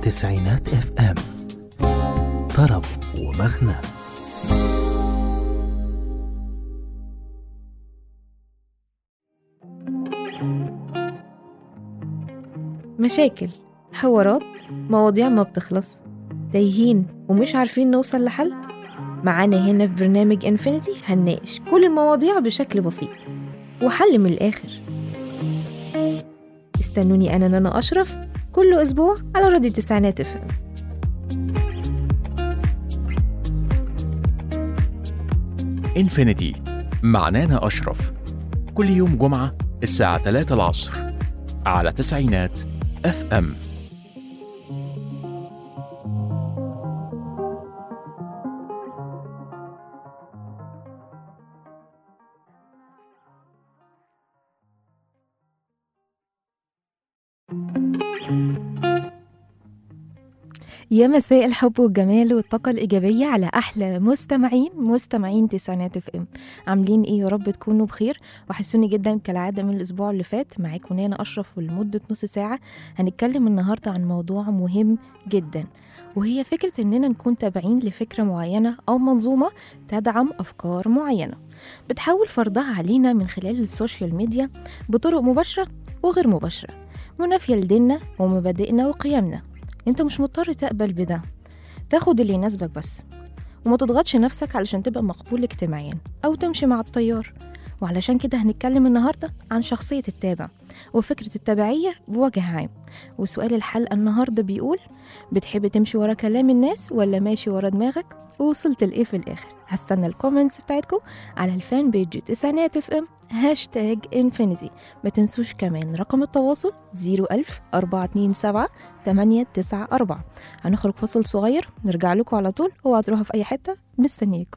تسعينات اف ام، طرب ومغنى. مشاكل، حوارات، مواضيع ما بتخلص، تايهين ومش عارفين نوصل لحل. معانا هنا في برنامج انفينيتي هنناقش كل المواضيع بشكل بسيط وحل من الآخر. استنوني أنا نانا أشرف كل أسبوع على راديو تسعينات اف ام. انفينيتي مع نانا أشرف، كل يوم جمعة الساعة 3 العصر على تسعينات اف ام. يا مساء الحب والجمال والطاقة الإيجابية على أحلى مستمعين تسعينات اف ام. عاملين إيه؟ يا رب تكونوا بخير وحسوني جدا كالعادة من الأسبوع اللي فات. معاكم نانا أشرف ولمدة نص ساعة هنتكلم النهاردة عن موضوع مهم جدا، وهي فكرة إننا نكون تابعين لفكرة معينة أو منظومة تدعم أفكار معينة بتحاول فرضها علينا من خلال السوشيال ميديا بطرق مباشرة وغير مباشرة، منافية لديننا ومبادئنا وقيمنا. انت مش مضطر تقبل بده، تاخد اللي يناسبك بس، وما تضغطش نفسك علشان تبقى مقبول اجتماعيا او تمشي مع التيار. وعلشان كده هنتكلم النهاردة عن شخصية التابع وفكرة التبعية بوجه عام. وسؤال الحلقة النهاردة بيقول: بتحب تمشي ورا كلام الناس ولا ماشي ورا دماغك؟ ووصلت لإيه في الآخر؟ هستنى الكومنتس بتاعتكم على الفان بيج تسعينات اف ام #infinity. ما تنسوش كمان رقم التواصل 01000 427 894. هنخرج فصل صغير نرجع لكم على طول، اوعوا تروحوا في أي حتة، مستنياكم.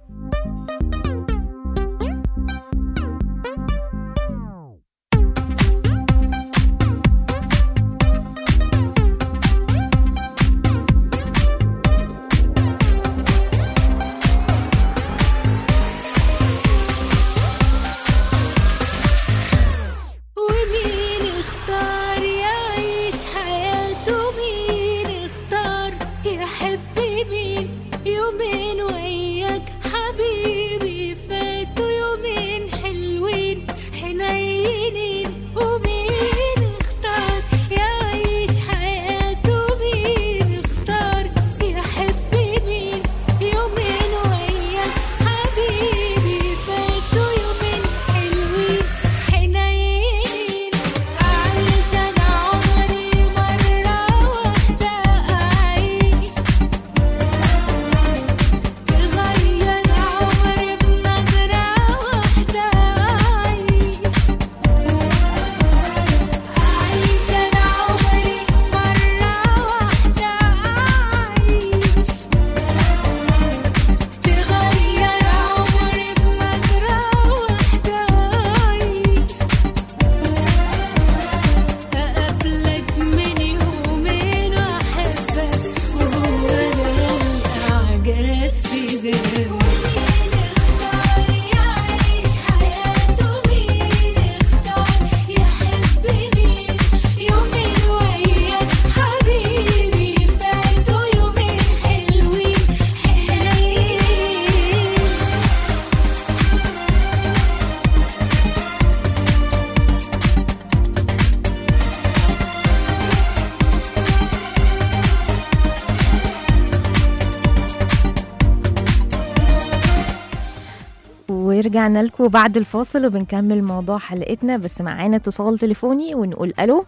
ورجعنا لكم بعد الفاصل وبنكمل موضوع حلقتنا، بس معانا اتصال تليفوني ونقول الو.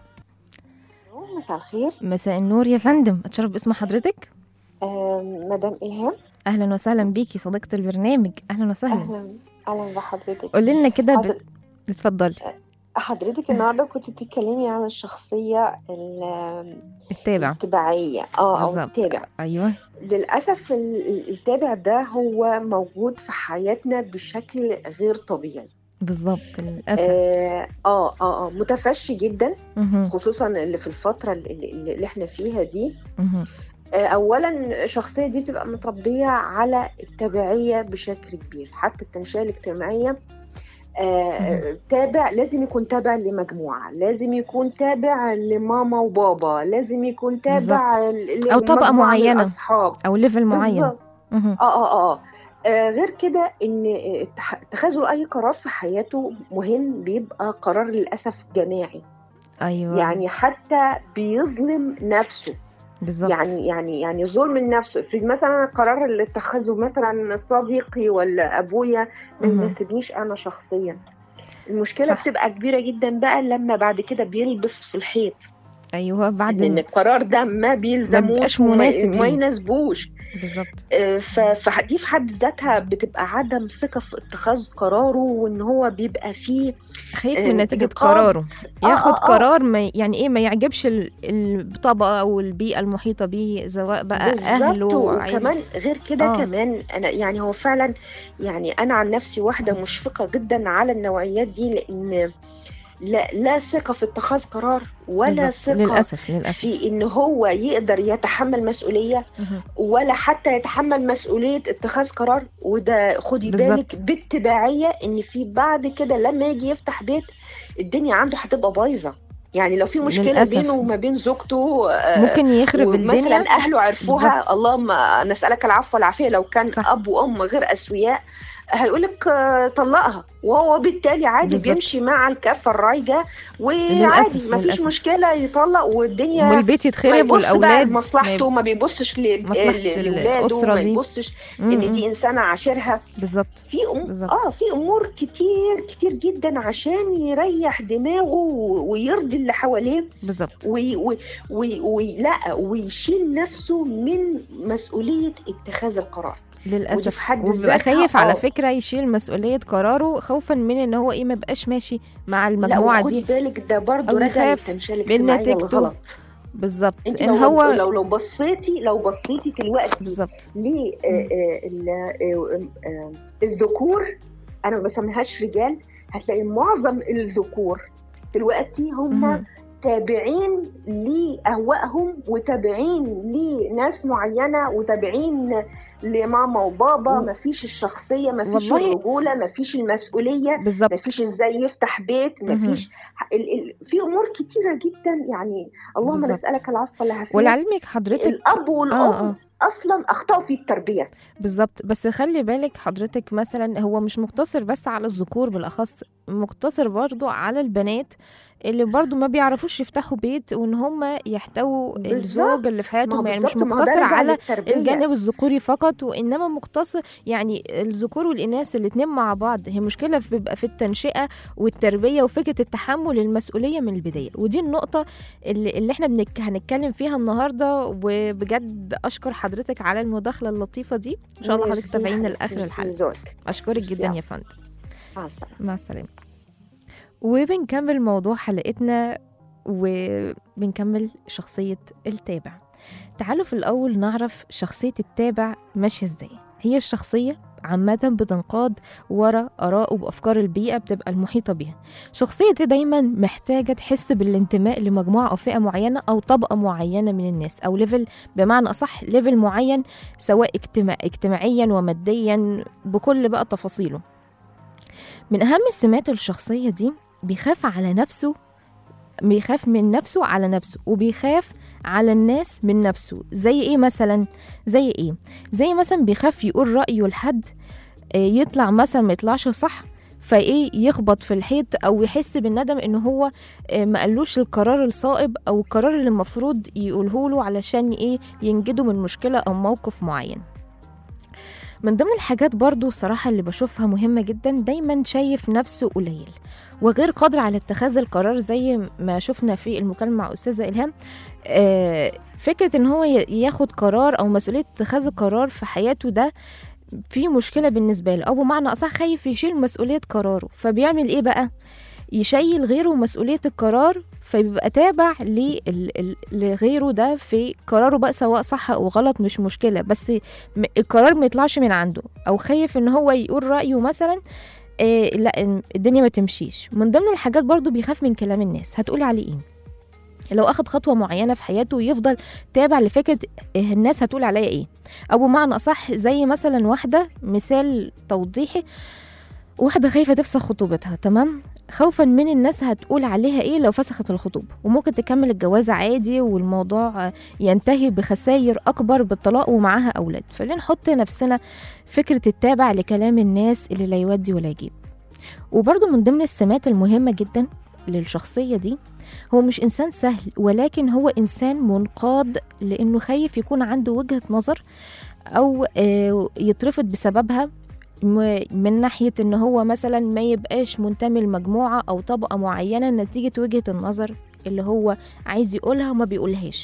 مساء الخير. مساء النور يا فندم، اتشرف باسم حضرتك. مدام إلهام. اهلا وسهلا بيكي صديقة البرنامج، اهلا وسهلا. اهلا بحضرتك. قولي لنا كده اتفضلي. حضرتك النهارده كنت بتتكلمي عن الشخصيه التبعيه او التابع. ايوه، للاسف التابع ده هو موجود في حياتنا بشكل غير طبيعي. بالظبط، للاسف. متفشي جدا، خصوصا اللي في الفتره اللي احنا فيها دي. اولا الشخصيه دي بتبقى متربيه على التبعيه بشكل كبير، حتى التنشئه الاجتماعيه تابع، لازم يكون تابع لمجموعة، لازم يكون تابع لماما وبابا، لازم يكون تابع أو طبقة معينة أصحاب أو ليفل معين. غير كده ان اتخاذ اي قرار في حياته مهم بيبقى قرار للاسف جماعي. ايوه يعني حتى بيظلم نفسه. بالظبط. يعني ظلم لنفسه. في مثلا القرار اللي اتخذه مثلا صديقي ولا ابويا ما يناسبنيش انا شخصيا. المشكله صح. بتبقى كبيره جدا بقى لما بعد كده بيلبس في الحيط. ايوه بعد ان القرار ده ما بيلزموش وما يناسبوش بالظبط. فدي في حد ذاتها بتبقى عدم ثقه في اتخاذ قراره، وان هو بيبقى فيه خايف من نتيجه قراره، ياخد قرار ما يعني ايه ما يعجبش الطبقه او البيئه المحيطه بيه، سواء بقى اهله وكمان غير كده كمان انا يعني هو فعلا يعني انا عن نفسي واحده مشفقه جدا على النوعيات دي، لان لا ثقة في اتخاذ قرار ولا ثقة للأسف. في إن هو يقدر يتحمل مسؤولية ولا حتى يتحمل مسؤولية اتخاذ قرار. وده خدي بالك بالتباعية إن في بعد كده لما يجي يفتح بيت الدنيا عنده هتبقى بايظة. يعني لو في مشكلة للأسف. بينه وما بين زوجته ممكن يخرب الدنيا. مثلا أهله عرفوها اللهم نسألك العفو والعافية، لو كان صح. أب وأم غير أسوياء هيقولك طلقها، وهو بالتالي عادي بالزبط. بيمشي مع الكفة الرايجة وعادي ما فيش مشكلة يطلق والدنيا والبيت يتخرب والأولاد مصلحته ما بيبصش لولاده، ما بيبصش إن دي إنسانة عاشرها بالظبط. في أمور كتير جدا عشان يريح دماغه ويرضي اللي حواليه بالظبط، ويشيل نفسه من مسؤولية اتخاذ القرار للأسف. وبيبقى خايف على فكرة يشيل مسؤولية قراره خوفا من ان هو ما بقاش ماشي مع المجموعة دي. لا بالك ده برضو راجع للتنشئة الاجتماعية الغلط. بالظبط. ان هو لو بصيتي دلوقتي بالظبط الذكور، انا ما بسميهاش رجال، هتلاقي معظم الذكور دلوقتي هم تابعين لأهوائهم وتابعين لناس معينة وتابعين لماما وبابا. مفيش الشخصية، مفيش الرجولة، مفيش المسؤولية بالزبط. مفيش ازاي يفتح بيت، مفيش في أمور كتيرة جدا. يعني اللهم نسألك العفو والعافية. ولعلمك حضرتك الأب والأم اصلا اخطاوا في التربيه بالظبط. بس خلي بالك حضرتك مثلا هو مش مقتصر بس على الذكور، بالاخص مقتصر برضو على البنات اللي برضو ما بيعرفوش يفتحوا بيت وان هم يحتووا الزوج اللي في حياتهم. يعني مش مقتصر على الجانب الذكوري فقط، وانما مقتصر يعني الذكور والاناث الاثنين مع بعض. هي مشكله بيبقى في التنشئه والتربيه وفكره التحمل المسؤوليه من البدايه. ودي النقطه اللي احنا هنتكلم فيها النهارده. وبجد اشكر حضرتك على المداخله اللطيفه دي. ان شاء الله حضرتك تابعينا لاخر الحلقه. اشكرك جدا يا فندم. مع السلامه. وبنكمل موضوع حلقتنا وبنكمل شخصيه التابع. تعالوا في الاول نعرف شخصيه التابع ماشيه ازاي. هي الشخصيه عامة بتنقاد وراء آراء وأفكار البيئة بتبقى المحيطة بها. شخصية دايما محتاجة تحس بالانتماء لمجموعة أو فئة معينة أو طبقة معينة من الناس، أو ليفل بمعنى أصح ليفل معين، سواء اجتماعيا وماديا بكل بقى تفاصيله. من أهم السمات الشخصية دي بيخاف على نفسه، بيخاف من نفسه على نفسه، وبيخاف على الناس من نفسه. زي ايه مثلا؟ زي مثلا بيخاف يقول رأيه لحد يطلع مثلا ما يطلعش صح، فايه يخبط في الحيط او يحس بالندم ان هو ما قالوش القرار الصائب او القرار اللي المفروض يقوله له علشان ايه ينجده من مشكلة او موقف معين. من ضمن الحاجات برضو الصراحة اللي بشوفها مهمة جدا، دايما شايف نفسه قليل وغير قادر على اتخاذ القرار. زي ما شفنا في المكالمة مع أستاذة إلهام، فكرة ان هو ياخد قرار او مسؤولية اتخاذ القرار في حياته ده في مشكلة بالنسبة له، او بمعنى أصح خايف يشيل مسؤولية قراره. فبيعمل ايه بقى؟ يشيل غيره مسؤولية القرار، فبيبقى تابع لغيره ده في قراره بقى، سواء صح أو غلط مش مشكلة، بس القرار ما يطلعش من عنده، أو خايف إن هو يقول رأيه مثلا لا الدنيا ما تمشيش. من ضمن الحاجات برضو بيخاف من كلام الناس هتقول عليه ايه. لو أخد خطوة معينة في حياته يفضل تابع لفكرة الناس هتقول عليا ايه، أو بمعنى أصح زي مثلا واحدة، مثال توضيحي، واحدة خايفة تفسخ خطوبتها، تمام، خوفا من الناس هتقول عليها ايه لو فسخت الخطوبة، وممكن تكمل الجواز عادي والموضوع ينتهي بخسائر اكبر بالطلاق ومعاها اولاد. فليه نحط نفسنا فكرة التابع لكلام الناس اللي لا يودي ولا يجيب. وبرضو من ضمن السمات المهمة جدا للشخصية دي، هو مش إنسان سهل، ولكن هو إنسان منقاد، لأنه خايف يكون عنده وجهة نظر أو يترفض بسببها، من ناحية إن هو مثلا ما يبقاش منتمي لمجموعة أو طبقة معينة نتيجة وجهة النظر اللي هو عايز يقولها وما بيقولهاش.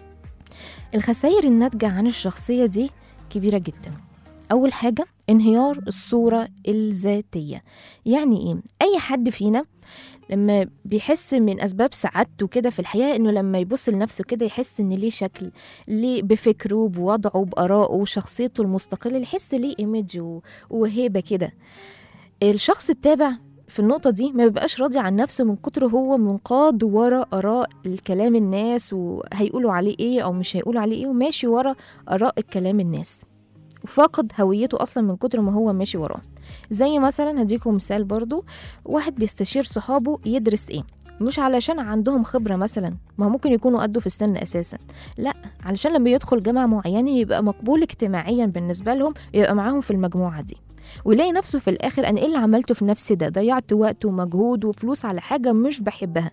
الخسائر الناتجة عن الشخصية دي كبيرة جدا. أول حاجة انهيار الصورة الذاتية. يعني إيه؟ أي حد فينا لما بيحس من أسباب سعادته كده في الحياة إنه لما يبص لنفسه كده يحس إن ليه شكل، ليه بفكره بوضعه بآرائه وشخصيته المستقلة، يحس ليه إيميج وهيبة كده. الشخص التابع في النقطة دي ما بيبقاش راضي عن نفسه من كتر هو منقاد ورا آراء الكلام الناس، وهيقولوا عليه إيه أو مش هيقولوا عليه إيه، وماشي ورا آراء الكلام الناس، وفاقد هويته أصلا من كتر ما هو ماشي وراه. زي مثلا هديكم مثال برضو، واحد بيستشير صحابه يدرس ايه، مش علشان عندهم خبرة مثلا، ما ممكن يكونوا قدوا في السن أساسا، لا، علشان لما يدخل جامعة معينة يبقى مقبول اجتماعيا بالنسبة لهم، يبقى معاهم في المجموعة دي، ويلاقي نفسه في الآخر أنا إيه اللي عملته في نفسي ده، ضيعت وقت ومجهود وفلوس على حاجة مش بحبها.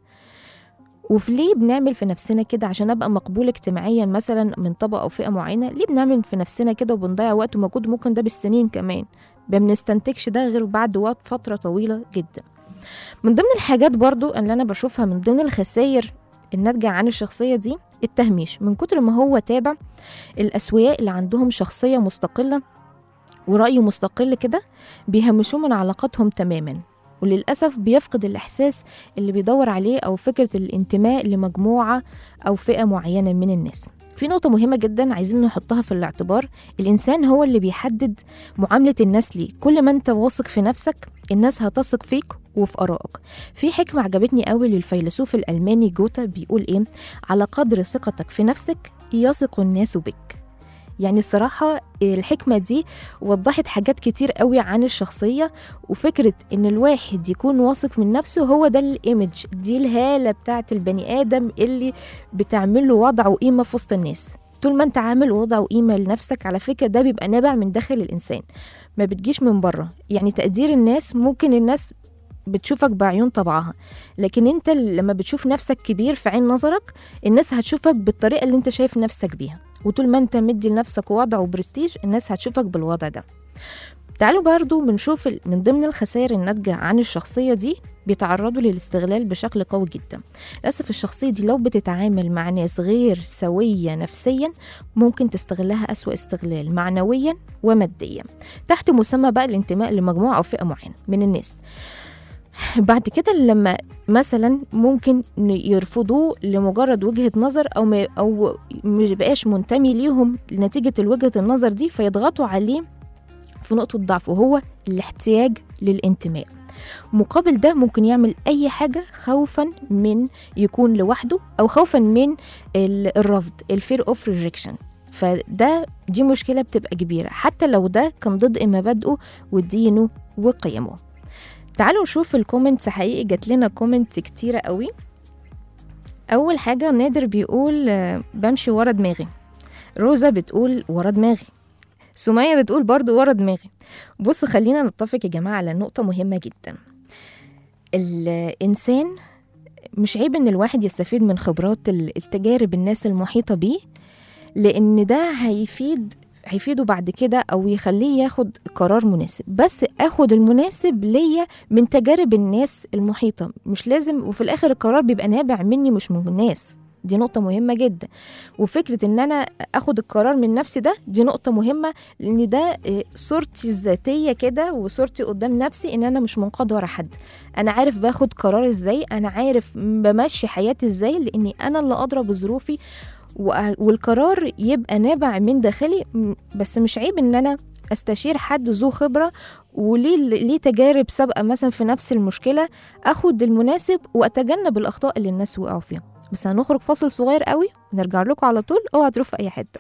وفي ليه بنعمل في نفسنا كده عشان ابقى مقبول اجتماعيا مثلا من طبقه او فئه معينه؟ ليه بنعمل في نفسنا كده وبنضيع وقت ومجهود ممكن ده بالسنين كمان، ما بنستنتجش ده غير بعد وقت فتره طويله جدا. من ضمن الحاجات برضو اللي انا بشوفها من ضمن الخسائر الناتجه عن الشخصيه دي التهميش. من كتر ما هو تابع، الاسوياء اللي عندهم شخصيه مستقله ورأي مستقل كده بيهمشوه من علاقاتهم تماما، وللأسف بيفقد الإحساس اللي بيدور عليه أو فكرة الانتماء لمجموعة أو فئة معينة من الناس. في نقطة مهمة جدا عايزين نحطها في الاعتبار، الإنسان هو اللي بيحدد معاملة الناس ليه. كل ما أنت واثق في نفسك الناس هتثق فيك وفي آرائك. في حكمة عجبتني قوي للفيلسوف الألماني جوتا، بيقول إيه؟ على قدر ثقتك في نفسك يثق الناس بك. يعني الصراحة الحكمة دي وضحت حاجات كتير قوي عن الشخصية، وفكرة ان الواحد يكون واثق من نفسه هو ده الايمج، دي الهالة بتاعت البني آدم اللي بتعمله وضع وقيمة في وسط الناس. طول ما انت عامل وضع وقيمة لنفسك على فكرة ده بيبقى نابع من داخل الإنسان، ما بتجيش من بره. يعني تقدير الناس ممكن الناس بتشوفك بعيون طبعها، لكن انت لما بتشوف نفسك كبير في عين نظرك الناس هتشوفك بالطريقة اللي انت شايف نفسك بيها، وطول ما انت مدي لنفسك وضع وبرستيج الناس هتشوفك بالوضع ده. تعالوا برضو بنشوف من ضمن الخسائر الناتجة عن الشخصية دي بيتعرضوا للاستغلال بشكل قوي جدا. للأسف الشخصية دي لو بتتعامل مع ناس غير سوية نفسيا ممكن تستغلها أسوأ استغلال معنويا وماديا، تحت مسمى بقى الانتماء لمجموعة أو فئة معينة من الناس. بعد كده لما مثلا ممكن يرفضوه لمجرد وجهة نظر أو مبقاش منتمي ليهم نتيجة وجهة النظر دي، فيضغطوا عليه في نقطة ضعف وهو الاحتياج للانتماء. مقابل ده ممكن يعمل أي حاجة خوفا من يكون لوحده أو خوفا من الرفض، الفير اوف ريجكشن. دي مشكلة بتبقى كبيرة حتى لو ده كان ضد مبادئه ودينه وقيمه. تعالوا نشوف الكومنتس. حقيقي جات لنا كومنتس كتيرة قوي. أول حاجة نادر بيقول بمشي ورا دماغي، روزا بتقول ورا دماغي، سمية بتقول برضو ورا دماغي. بصوا خلينا نتفق يا جماعة على نقطة مهمة جدا. الإنسان مش عيب إن الواحد يستفيد من خبرات التجارب الناس المحيطة بيه، لأن ده هيفيده بعد كده أو يخليه ياخد قرار مناسب. بس أخد المناسب ليا من تجارب الناس المحيطة، مش لازم وفي الآخر القرار بيبقى نابع مني مش من الناس. دي نقطة مهمة جدا. وفكرة ان انا اخد القرار من نفسي دي نقطة مهمة، لان ده صورتي الذاتية كده وصورتي قدام نفسي ان انا مش منقاد ورا حد. انا عارف باخد قرار ازاي، انا عارف بمشي حياتي ازاي، لاني انا اللي ادرى بظروفي والقرار يبقى نابع من داخلي. بس مش عيب ان انا استشير حد ذو خبرة وليه تجارب سابقة مثلا في نفس المشكلة، اخد المناسب واتجنب الاخطاء اللي الناس وقعوا فيها. بس هنخرج فاصل صغير قوي ونرجع لكم على طول، اوعى تروح في اي حته.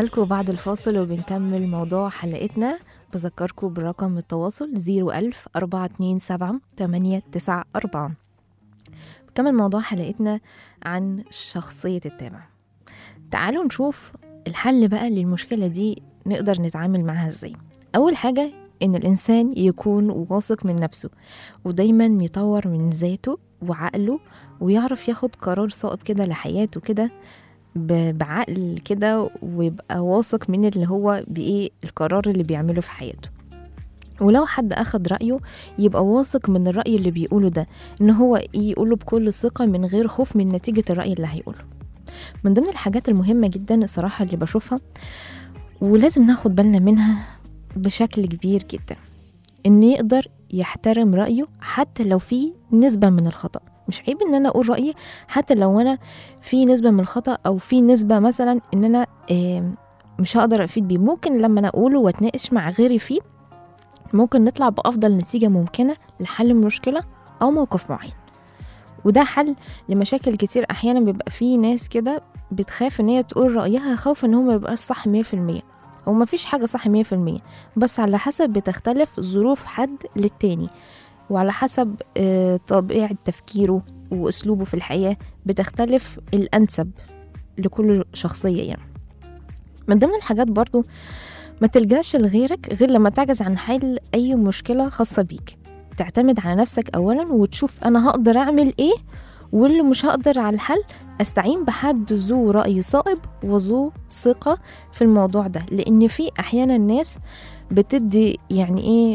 ورجعنا لكم بعد الفاصل وبنكمل موضوع حلقتنا. بذكركم برقم التواصل 010427894. بكمل موضوع حلقتنا عن شخصية التابع. تعالوا نشوف الحل بقى للمشكلة دي، نقدر نتعامل معها ازاي. أول حاجة إن الإنسان يكون واثق من نفسه ودايما يطور من ذاته وعقله، ويعرف ياخد قرار صائب كده لحياته كده بعقل كده، ويبقى واثق من اللي هو بإيه القرار اللي بيعمله في حياته. ولو حد أخد رأيه يبقى واثق من الرأي اللي بيقوله ده، إن هو يقوله بكل ثقة من غير خوف من نتيجة الرأي اللي هيقوله. من ضمن الحاجات المهمة جدا الصراحة اللي بشوفها ولازم ناخد بالنا منها بشكل كبير جدا، إن يقدر يحترم رأيه حتى لو في نسبة من الخطأ. مش عيب إن أنا أقول رأيي حتى لو أنا في نسبة من الخطأ، أو في نسبة مثلا إن أنا مش هقدر أفيد بيه. ممكن لما أنا أقوله وأتناقش مع غيري فيه ممكن نطلع بأفضل نتيجة ممكنة لحل مشكلة أو موقف معين. وده حل لمشاكل كتير. أحيانا بيبقى فيه ناس كده بتخاف إن هي تقول رأيها، خوف إن هو ما يبقاش صح 100%. هو ما فيش حاجة صح 100%، بس على حسب بتختلف ظروف حد للتاني، وعلى حسب طبيعة تفكيره وأسلوبه في الحياة بتختلف الأنسب لكل شخصية يعني. من ضمن الحاجات برضو ما تلجاش لغيرك غير لما تعجز عن حل أي مشكلة خاصة بيك. تعتمد على نفسك أولا وتشوف أنا هقدر أعمل إيه، واللي مش هقدر على الحل أستعين بحد ذو رأي صائب وذو ثقة في الموضوع ده. لأن في أحيانا الناس بتدي يعني إيه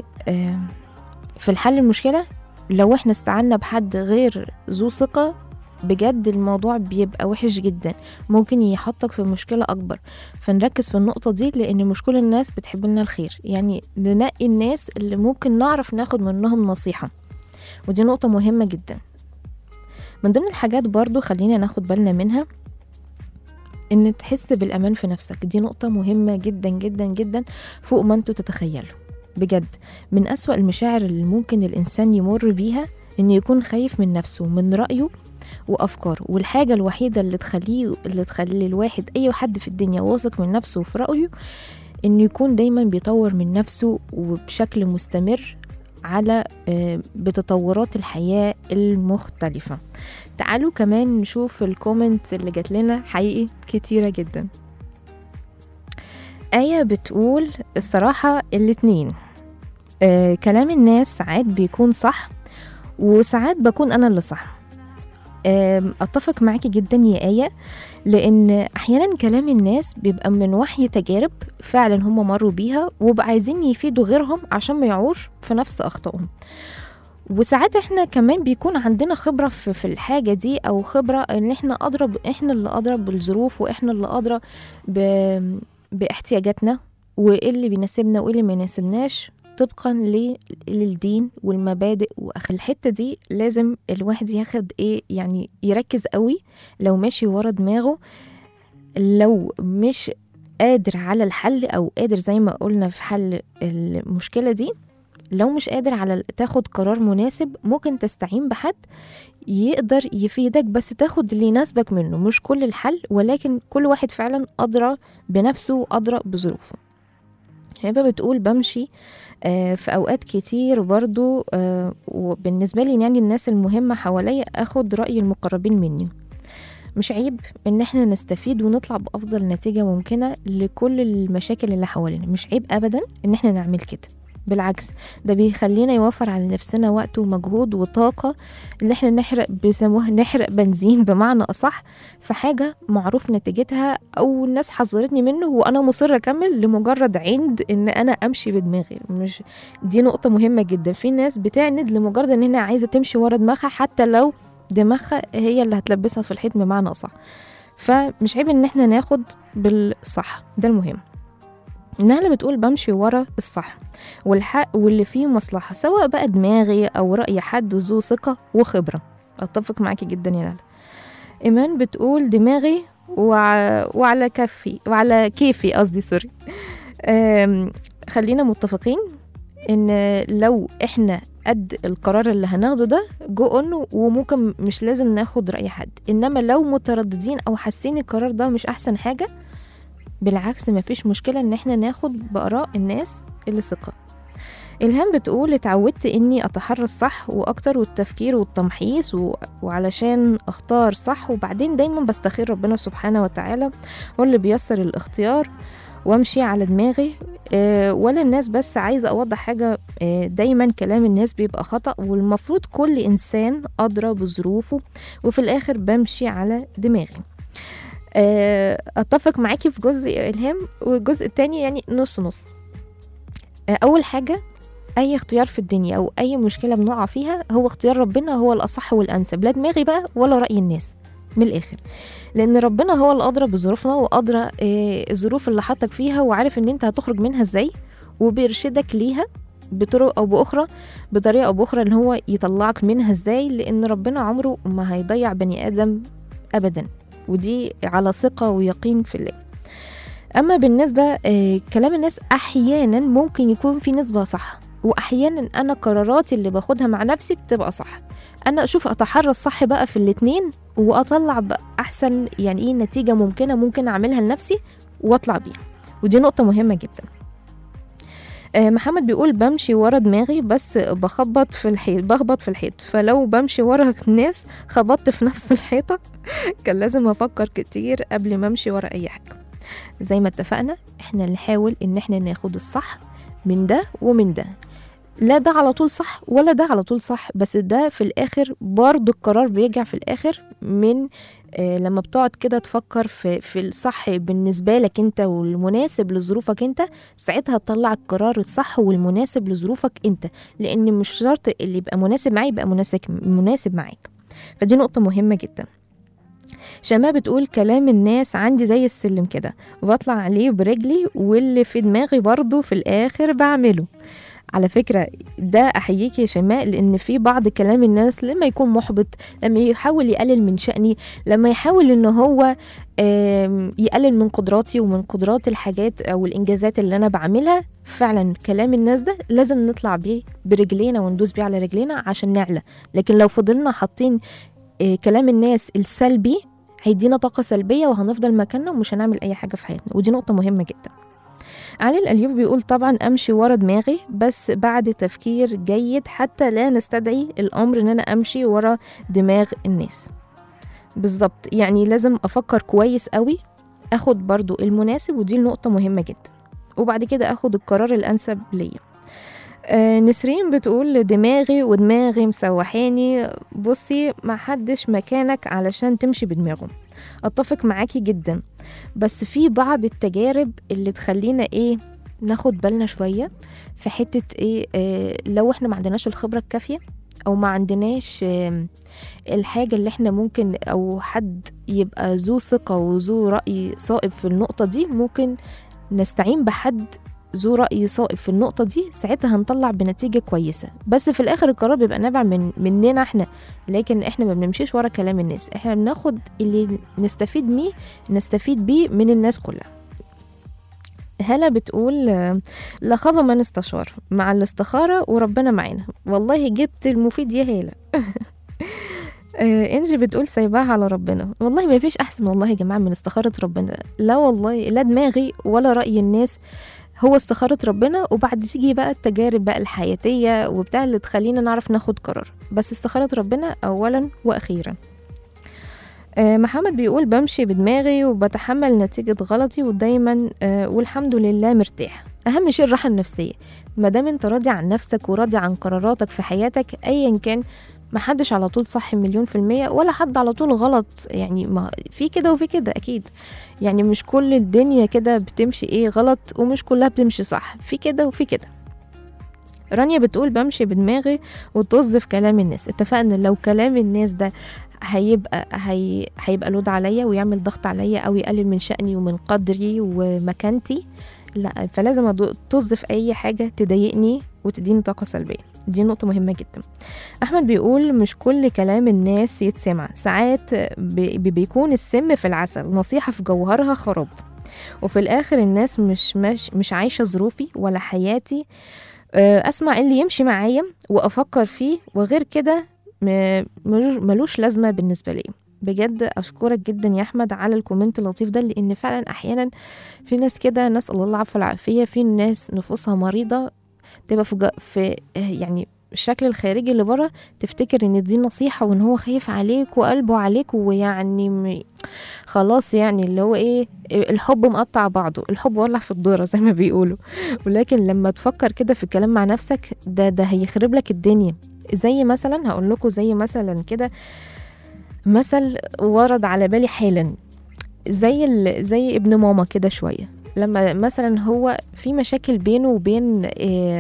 في الحل المشكلة، لو إحنا استعنا بحد غير ذو ثقة بجد الموضوع بيبقى وحش جدا، ممكن يحطك في مشكلة أكبر. فنركز في النقطة دي، لأن مش كل الناس بتحب لنا الخير. يعني ننقي الناس اللي ممكن نعرف ناخد منهم نصيحة، ودي نقطة مهمة جدا. من ضمن الحاجات برضو خلينا ناخد بالنا منها إن تحس بالأمان في نفسك. دي نقطة مهمة جدا جدا جدا فوق ما انتوا تتخيلوا. بجد من أسوأ المشاعر اللي ممكن الإنسان يمر بيها إنه يكون خايف من نفسه ومن رأيه وأفكاره. والحاجة الوحيدة اللي تخلي الواحد أي حد في الدنيا واثق من نفسه وفي رأيه إنه يكون دايما بيطور من نفسه وبشكل مستمر على بتطورات الحياة المختلفة. تعالوا كمان نشوف الكومنت اللي جات لنا، حقيقي كتيرة جدا. آية بتقول الصراحة الاتنين، كلام الناس ساعات بيكون صح وساعات بكون أنا اللي صح. أتفق معاكي جدا يا آية، لأن أحيانا كلام الناس بيبقى من وحي تجارب فعلا هم مروا بيها وبقى عايزين يفيدوا غيرهم عشان ما يعوش في نفس أخطائهم. وساعات احنا كمان بيكون عندنا خبرة في الحاجة دي، أو خبرة ان احنا اللي أدرى بالظروف، واحنا اللي أدرى باحتياجاتنا، وإيه اللي بيناسبنا وإيه اللي ما يناسبناش طبقا للدين والمبادئ. وأخر الحتة دي لازم الواحد ياخد ايه، يعني يركز قوي لو ماشي ورا دماغه، لو مش قادر على الحل أو قادر زي ما قلنا في حل المشكلة دي، لو مش قادر على تاخد قرار مناسب ممكن تستعين بحد يقدر يفيدك، بس تاخد اللي يناسبك منه، مش كل الحل، ولكن كل واحد فعلا أدرى بنفسه وأدرى بظروفه. هبة بتقول بمشي في أوقات كتير برضو، وبالنسبة لي يعني الناس المهمة حواليا أخد رأي المقربين مني. مش عيب إن احنا نستفيد ونطلع بأفضل نتيجة ممكنة لكل المشاكل اللي حوالينا. مش عيب أبدا إن احنا نعمل كده، بالعكس ده بيخلينا يوفر على نفسنا وقت ومجهود وطاقة، اللي احنا نحرق بنزين بمعنى أصح في حاجة معروف نتيجتها أو الناس حذرتني منه وأنا مصر أكمل لمجرد عند إن أنا أمشي بدماغي. مش دي نقطة مهمة جدا. في ناس بتعند لمجرد إن هي عايزة تمشي ورا دماغها، حتى لو دماغها هي اللي هتلبسها في الحيط بمعنى أصح. فمش عيب إن احنا ناخد بالصح، ده المهم. نهلة بتقول بمشي ورا الصح والحق واللي فيه مصلحة، سواء بقى دماغي أو رأي حد ذو ثقة وخبرة. أتفق معاكي جدا يا نهلة. إيمان بتقول دماغي وعلى كيفي قصدي سوري. خلينا متفقين إن لو إحنا قد القرار اللي هناخده ده جو وممكن مش لازم ناخد رأي حد، إنما لو مترددين أو حاسين القرار ده مش أحسن حاجة بالعكس مفيش مشكلة ان احنا ناخد بآراء الناس اللي ثقة. إلهام بتقول اتعودت اني اتحرى الصح واكتر والتفكير والتمحيص وعلشان اختار صح، وبعدين دايما بستخير ربنا سبحانه وتعالى هو اللي بيسر الاختيار وامشي على دماغي. ولا الناس، بس عايزة اوضح حاجة، دايما كلام الناس بيبقى خطأ، والمفروض كل انسان ادرى بظروفه، وفي الاخر بمشي على دماغي. اتفق معاكي في جزء إلهام، والجزء التاني يعني نص نص. اول حاجة، اي اختيار في الدنيا او اي مشكلة بنقع فيها هو اختيار ربنا، هو الاصح والانسب، لا دماغي بقى ولا رأي الناس من الاخر، لان ربنا هو اللي ادرى بظروفنا وادرى الظروف اللي حطك فيها، وعارف ان انت هتخرج منها ازاي، وبيرشدك ليها بطرق او باخرى، بطريقه او باخرى ان هو يطلعك منها ازاي، لان ربنا عمره ما هيضيع بني ادم ابدا، ودي على ثقه ويقين في الله. اما بالنسبه كلام الناس، احيانا ممكن يكون في نسبه صح، واحيانا انا قراراتي اللي باخدها مع نفسي بتبقى صح. انا اشوف اتحرى الصح بقى في الاتنين، واطلع بقى احسن يعني ايه نتيجه ممكنه ممكن اعملها لنفسي واطلع بيها، ودي نقطه مهمه جدا. محمد بيقول بمشي ورا دماغي بس بخبط في الحيط، فلو بمشي ورا الناس خبطت في نفس الحيطه. كان لازم افكر كتير قبل ما امشي ورا اي حاجه. زي ما اتفقنا احنا نحاول ان احنا ناخد الصح من ده ومن ده، لا ده على طول صح ولا ده على طول صح، بس ده في الاخر برضو القرار بيرجع في الاخر من لما بتقعد كده تفكر في الصح بالنسبة لك انت والمناسب لظروفك انت، ساعتها تطلع القرار الصح والمناسب لظروفك انت، لان مش شرط اللي يبقى مناسب معي يبقى مناسب معاك. فدي نقطة مهمة جدا. شماء بتقول كلام الناس عندي زي السلم كده، بطلع عليه برجلي واللي في دماغي برضو في الاخر بعمله. على فكرة ده أحييك يا شماء، لأن في بعض كلام الناس لما يكون محبط، لما يحاول يقلل من شأني، لما يحاول إنه هو يقلل من قدراتي ومن قدرات الحاجات أو الإنجازات اللي أنا بعملها، فعلا كلام الناس ده لازم نطلع بيه برجلينا وندوس بيه على رجلينا عشان نعلى. لكن لو فضلنا حاطين كلام الناس السلبي هيدينا طاقة سلبية وهنفضل مكاننا ومش هنعمل أي حاجة في حياتنا، ودي نقطة مهمة جدا. علي الأيوبي بيقول طبعا أمشي ورا دماغي بس بعد تفكير جيد، حتى لا نستدعي الأمر إن أنا أمشي ورا دماغ الناس. بالظبط، يعني لازم أفكر كويس قوي، أخد برضو المناسب، ودي النقطة مهمة جدا، وبعد كده أخد القرار الأنسب ليا. نسرين بتقول دماغي ودماغي مسوحاني، بصي ما حدش مكانك علشان تمشي بدماغه. اتفق معاكي جدا، بس في بعض التجارب اللي تخلينا ناخد بالنا شوية في حتة لو احنا ما عندناش الخبرة الكافية او ما عندناش الحاجة اللي احنا ممكن، او حد يبقى ذو ثقة وذو رأي صائب في النقطة دي، ممكن نستعين بحد ذو رأي صائب في النقطة دي، ساعتها هنطلع بنتيجة كويسة. بس في الآخر القرار بيبقى نابع مننا احنا، لكن احنا ما بنمشيش ورا كلام الناس، احنا بناخد اللي نستفيد بيه من الناس كلها. هلا بتقول لا خاب من استشار، مع الاستخارة وربنا معانا. والله جبت المفيد يا هالة. انجي بتقول سايباها على ربنا. والله ما فيش احسن والله يا جماعة من استخارة ربنا، لا والله لا دماغي ولا رأي الناس، هو استخارة ربنا، وبعد تيجي بقى التجارب بقى الحياتية وبتاع اللي تخلينا نعرف ناخد قرار، بس استخارة ربنا أولا وأخيرا. محمد بيقول بمشي بدماغي وبتحمل نتيجة غلطي ودايما والحمد لله مرتاح. أهم شيء الراحة النفسية، مادام انت راضي عن نفسك وراضي عن قراراتك في حياتك أيا كان، محدش على طول صح 100% ولا حد على طول غلط، يعني ما في كده وفي كده أكيد، يعني مش كل الدنيا كده بتمشي غلط ومش كلها بتمشي صح، في كده وفي كده. رانيا بتقول بمشي بدماغي وطز في كلام الناس. اتفقنا لو كلام الناس ده هيبقى لود عليا ويعمل ضغط عليا او يقلل من شأني ومن قدري ومكانتي، لا، فلازم طز في اي حاجة تضايقني وتديني طاقة سلبية، دي نقطة مهمة جدا. أحمد بيقول مش كل كلام الناس يتسمع، ساعات بيكون السم في العسل، نصيحة في جوهرها خراب، وفي الآخر الناس مش عايشة ظروفي ولا حياتي، أسمع اللي يمشي معايا وأفكر فيه، وغير كده ملوش لازمة بالنسبة لي. بجد أشكرك جدا يا أحمد على الكومنت اللطيف ده، لأن فعلا أحيانا في ناس كده، نسأل الله العفو والعافية، في ناس نفوسها مريضة تبقى في يعني الشكل الخارجي اللي بره تفتكر ان دي نصيحة وان هو خايف عليك وقلبه عليك، ويعني خلاص يعني اللي هو ايه، الحب مقطع بعضه، الحب ولع في الدورة زي ما بيقولوا. ولكن لما تفكر كده في الكلام مع نفسك ده هيخرب لك الدنيا. زي مثلا هقول لكم، زي مثلا كده مثل ورد على بالي حالا، زي ابن ماما كده شوية. لما مثلا هو في مشاكل بينه وبين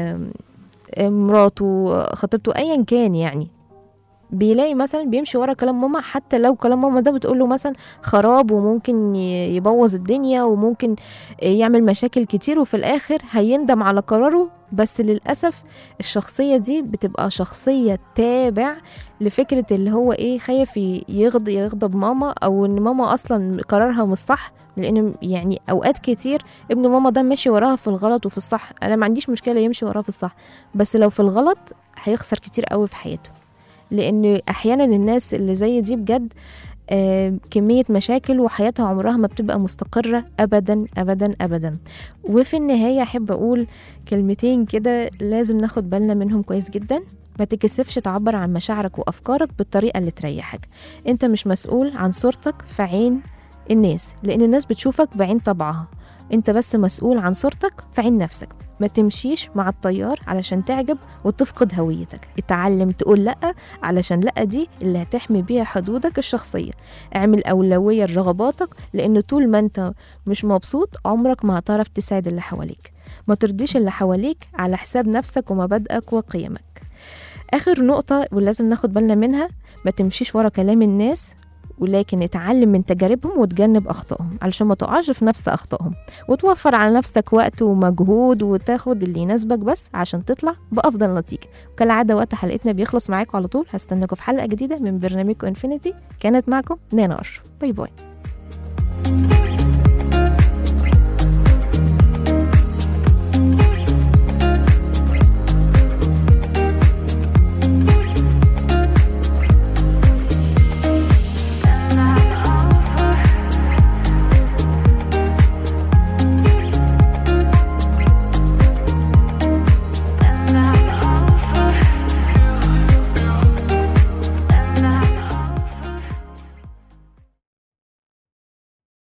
مراته خطيبته ايا كان، يعني بيلاقي مثلا بيمشي ورا كلام ماما، حتى لو كلام ماما ده بتقوله مثلا خراب وممكن يبوظ الدنيا وممكن يعمل مشاكل كتير، وفي الاخر هيندم على قراره. بس للأسف الشخصية دي بتبقى شخصية تابع لفكرة اللي هو ايه، خايف يغضب ماما، او ان ماما اصلا قرارها مش صح. لان يعني اوقات كتير ابن ماما ده ماشي وراها في الغلط وفي الصح، انا ما عنديش مشكلة يمشي وراها في الصح، بس لو في الغلط هيخسر كتير قوي في حياته. لان احيانا الناس اللي زي دي بجد كمية مشاكل وحياتها عمرها ما بتبقى مستقرة أبدا أبدا أبدا. وفي النهاية أحب أقول كلمتين كده لازم ناخد بالنا منهم كويس جدا. ما تكسفش تعبر عن مشاعرك وأفكارك بالطريقة اللي تريحك. أنت مش مسؤول عن صورتك في عين الناس، لأن الناس بتشوفك بعين طبعها، أنت بس مسؤول عن صورتك في عين نفسك. ما تمشيش مع التيار علشان تعجب وتفقد هويتك. اتعلم تقول لأ، علشان لأ دي اللي هتحمي بيها حدودك الشخصية. اعمل أولوية لرغباتك، لأن طول ما انت مش مبسوط عمرك ما هتعرف تساعد اللي حواليك. ما ترضيش اللي حواليك على حساب نفسك ومبادئك وقيمك. آخر نقطة ولازم ناخد بالنا منها، ما تمشيش ورا كلام الناس، ولكن اتعلم من تجاربهم وتجنب أخطائهم علشان ما تقعش في نفس أخطائهم، وتوفر على نفسك وقت ومجهود وتاخد اللي يناسبك بس عشان تطلع بأفضل نتيجة. وكالعادة وقت حلقتنا بيخلص معاكم على طول، هستناكم في حلقة جديدة من برنامجكم انفينيتي. كانت معكم نانا أشرف، باي باي.